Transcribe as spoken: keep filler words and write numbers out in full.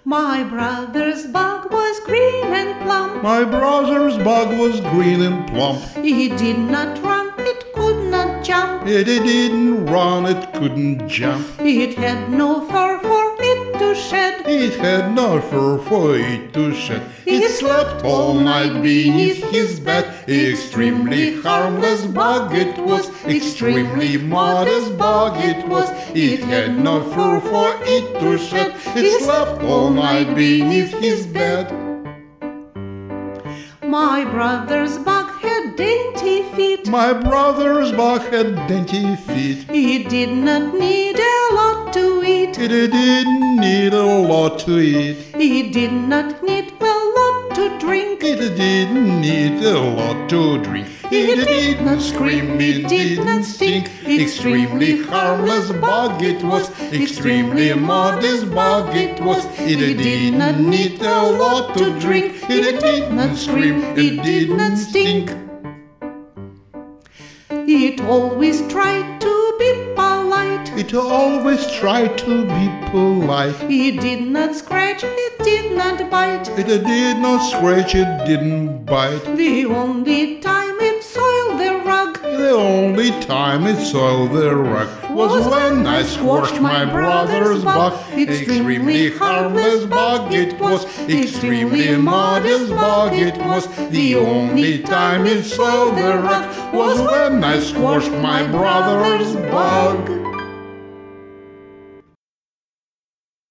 My brother's bug was green and plump. My brother's bug was green and plump. He did not run, it could not jump. It didn't run, it couldn't jump. It had no fur for it to shed. It had no fur for it to shed. It slept all night beneath his bed. Extremely harmless bug it was, extremely modest bug it was. It had no fur for it to shed. It slept all night beneath his bed. My brother's bug had dainty feet. My brother's bug had dainty feet. It did not need a lot to eat. It didn't need a lot to eat. It did not need a lot to drink. It didn't need a lot to drink. It did not scream, it did not stink. Extremely harmless bug it was, extremely modest bug it was. It did not need a lot to drink. It did not scream, it did not stink. It always tried to be polite. It always tried to be polite. It did not scratch, it did not bite. It did not scratch, it didn't bite. The only time it soiled the rug, the only time it soiled the rug, was when I squashed my brother's bug. Extremely harmless bug it was, extremely modest bug it was. The only time it soiled the rug was when I squashed my brother's bug.